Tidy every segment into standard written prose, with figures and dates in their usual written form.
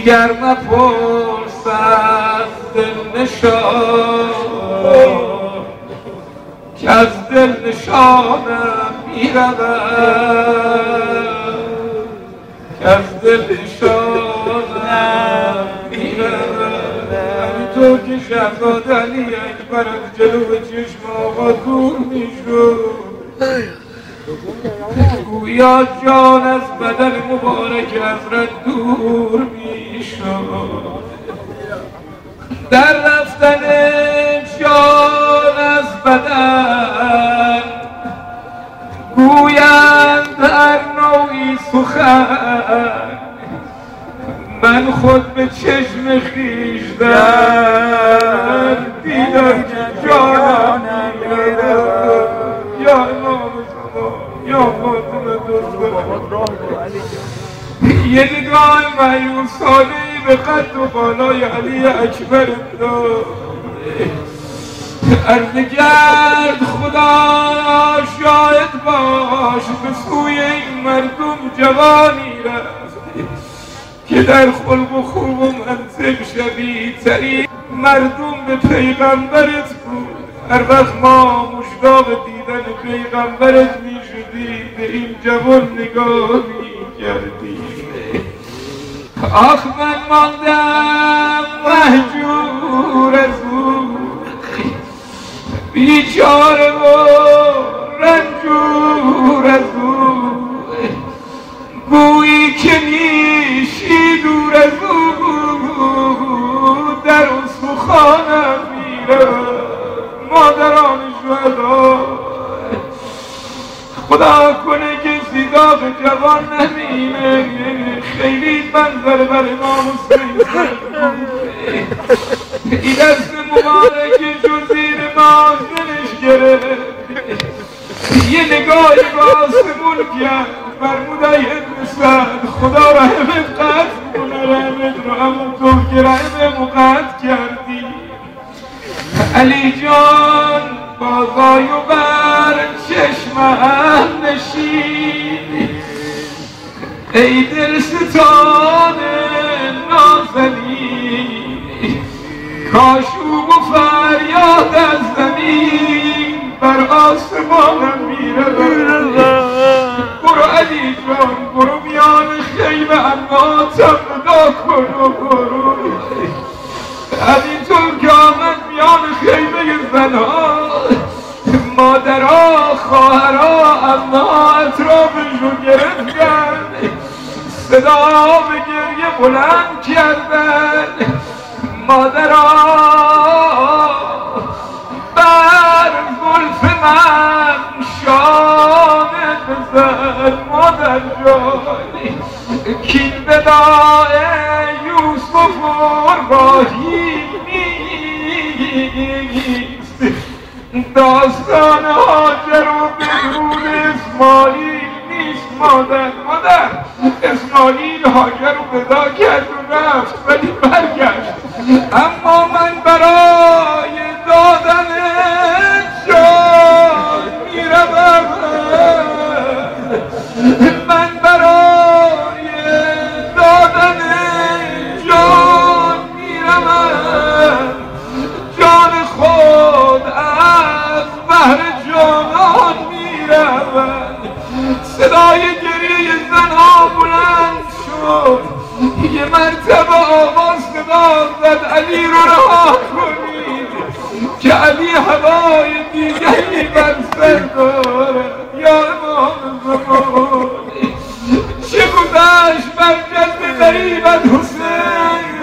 دیگر مپرس از دل نشان که از دل نشانم میرود که از دل نشانم میرود همینطور که شهزاد علی اکبر از جلو چشم آقا دور میشد گویا جان از بدن مبارک حضرت دور میشد در رفتن جان از بدن گویند هر نوعی سخن من خود به چشم خویش دیدم که جانم میرود یا امام زمان یا فاطمه دخترم یه نگاه مایوسانه‌ای به قد و بالای علی اکبر داد عرض کرد خدا شاهد باش به سوی این مردم جوانی رفت که در خلق و خوب و منطق شبیه ترین مردم به پیغمبرت بود هر وقت ما مشتاق دیدن پیغمبرت می شدیم به این جوان نگاه می کردیم آخ من ماندم مهجور از او بیچاره و رنجور از او گویی که نیشی دور از او در استخوانم میره مادران شهدا خدا کنه که سیداق جوان نمینه خیلی منظر بر امام حسین این دست مبارک شو زیر مازنش گرفت یه نگاهی به آسمون کرد فرمود ای ابن خدا رحمت قطع کنه رحمت رو همونطور که رحمت قطع کردی علی جان بازای و بر چشمم نشین ای دل ستان نازنین کاشوب و فریاد از زمین بر آسمانم میره برو علی جان برو میان خیمه اماتم ندا کن و برو همینطور که آمد میان خیمه زنها مادرها خواهرها عمها اطرافشو گرفتن صدا به گریه بلند کردن مادرها بر زلف من شانه بزن مادر جانی کین وداع یوسف و راهی نیست داستان هاجر و بدرود اسماعیل نیست مادر اسماعیل هاجر رو ودا کرد و رفت ولی برگشت اما من برای دادن جان میروم من برای دادن جان میروم جان خود از بحر جانان میروم صدای گریه زنها بلند شد یه مرتبه آواز صدا زد علی رو رها کنید که علی هوای دیگری بر سر داره یا امام زمان چه گذشت بر جد غریبت حسین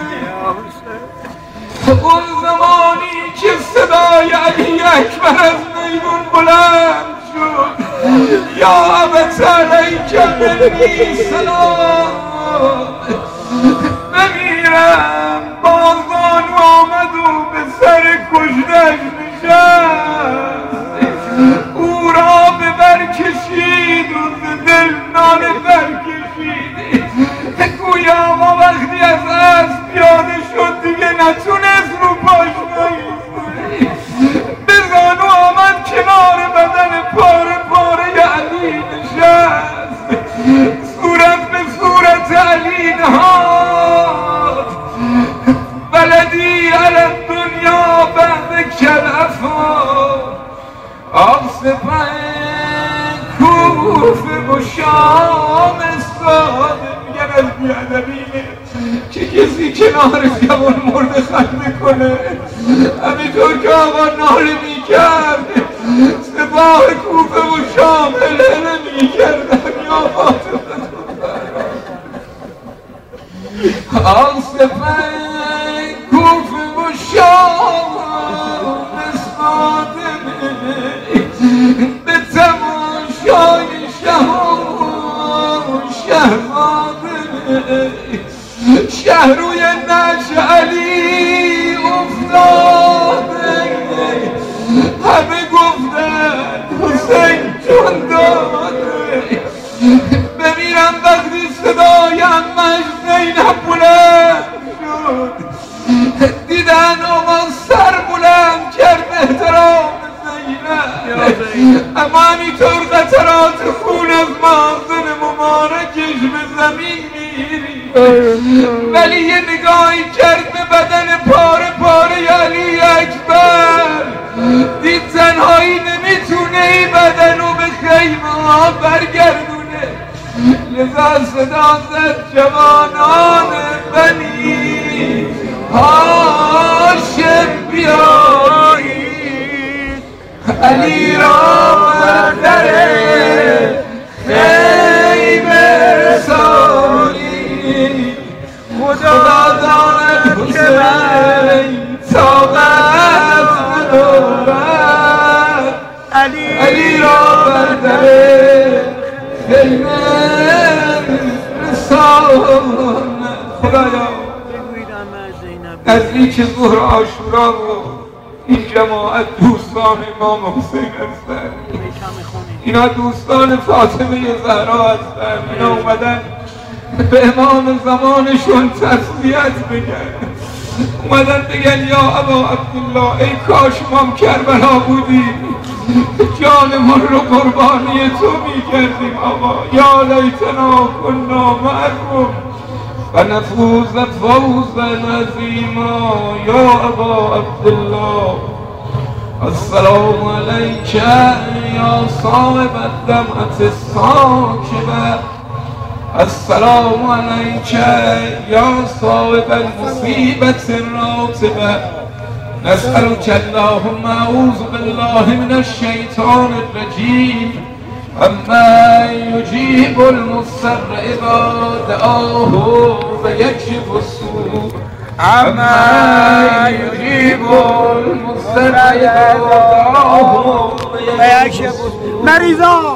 اون زمانی که صدای علی اکبر از میدون بلند شد یا ابت علیک منی سلام بمیرم بازان آمد و به سر کشتش نشست او را به بر کشید و ز دل ناله برکشید گویا ما وقتی از اسب پیاده شد دیگه نتونست رو پاش نایستاد به زانو آمد کنار بدن پاره پاره علی نشست صورت به صورت علی نهاد کوفه و شام استاده. میگن از بیادبینه که کسی کنار جوان مرده خنده کنه. همینطور که آقا ناله میکرد سپاه کوفه و شام هلهله میکردن. یا فاطمه آن سپاه کوفه و شام استاده به تماشای شهزاده. شهروی نش علی افتاده. همه گفتن حسین جون داده. بمیرم وقتی صدای امش زینب بلند شد. دیدن آمان سر بلند کرد احترام زینب. اما همینطور قطرات خون از مازن مبارکش به زمین میری. ولی یه نگاهی کرد به بدن پاره پاره علی اکبر. دید تنهایی نمیتونه این بدن رو به خیمه ها برگردونه. لذا صدا زد جوانان بنی هاشم بیایید علی را بر در خیمه رسانید. خدا داند حسین طاقت ندارد علی را بر در خیمه رساند. خدایا نزدیک ظهر عاشورا و این جماعت دوستان امام حسین هستند. اینا دوستان فاطمه زهرا هستند. اینا اومدن به امام زمانشون تسلیت بگن. اومدن بگن یا ابا عبدالله ای کاش ما کربلا بودیم، جانمون رو قربانی تو میکردیم. آقا یا لیتنا کنا معکم و نفوز فوزا عظیما. یا ابا عبدالله السلام علیک یا صاحب الدمعة الساکبه. السلام علیک یا صاحب المصیبة الراتبه. نسألك اللهم اعوذ بالله من الشیطان الرجیم اما یجیب المضطر اذا دعاه ویکشف السوء. اما یجیب المضطر اذا دعاه ویکشف السوء. مریضا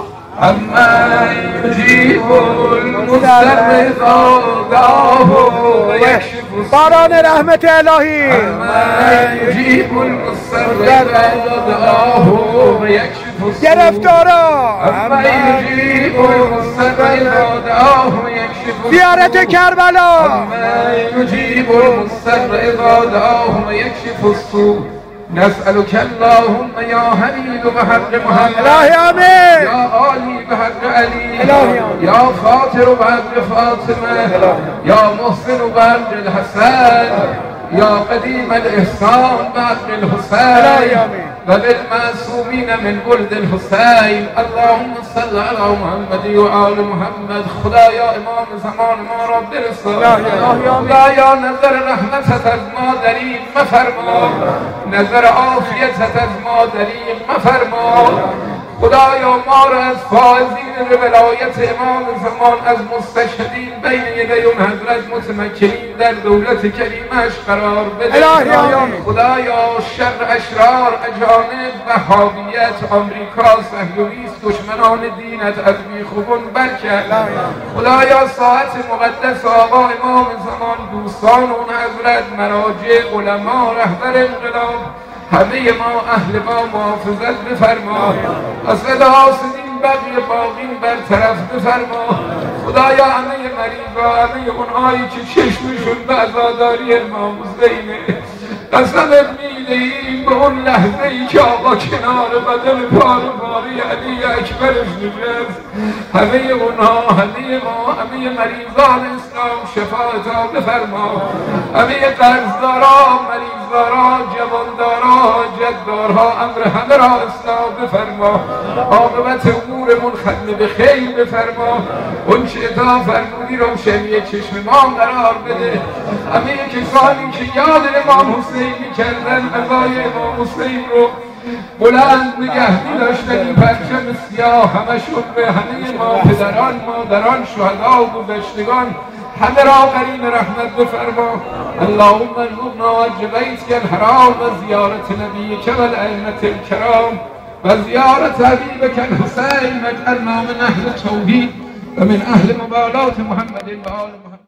اما یجیب المضطر اذا دعاه ویکشف السوء. باران رحمت الهی. اما یجیب المضطر اذا دعاه ویکشف السوء. گرفتارا اما یجیب المضطر اذا دعاه ویکشف السوء. زیارت کربلا. اما یجیب المضطر اذا دعاه ویکشف السوء. نسألك اللهم یا حمید بحق محمد. الهی آمین. یا عالی بحق علی. الهی آمین. یا فاطر بحق فاطمه. یا محسن بحق الحسن. یا قدیم الاحسان بحق الحسین. و بالمعصومین من ولد الحسین. اللهم صل علی محمد و آل محمد. خدایا امام زمان ما را برسان. خدایا نظر رحمتت از ما دریغ مفرما. نظر عافیتت از ما دریغ مفرما. خدایا ما را از فائزین ولایت امام زمان، از مستشهدین بین یدی اون حضرت متمکنین در دولت کریمش قرار بده. خدایا شر اشرار اجانب وهابیت آمریکا صهیونیست دشمنان دینت از بیخوبون برکرد. خدایا ساعت مقدس آقا امام زمان، دوستان اون حضرت، مراجع، علما، رهبر انقلاب، همه ما اهل ما محافظت بفرما. از حاسدین بقیه باقین برطرف بفرما. خدایا همه مریضا، همه اونهایی که چشمشون به عزاداری امام حسینه، قسمت میدهیم به اون لحظه ای که آقا کنار بدن پاره پاره علی اکبرش نشست، همه اونها، همه ما، همه مریضان اسلام شفاعتا بفرما. همه قرضداران، مریضان بزرگواران، جوانداران، جدارها امر همه را اصلاح بفرما، عاقبت امورمون ختم به خیر بفرما، اون چه عطا فرمودی رو شمیه چشم ما قرار بده. همه کسانی که یاد امام حسین میکردن عزای امام حسین رو بلند نگه می‌داشتن، این پرچم سیاه همشون به همه ما پدران، مادران، شهدا و گذشتگان همه را قرین رحمت بفرما. اللهم ارزقنا حج بیتک الحرام و زیارت نبیک و الائمة الکرام و زیارت حبیبک الحسین واجعلنا من اهل التوحید و من اهل مبالات محمد و آل محمد.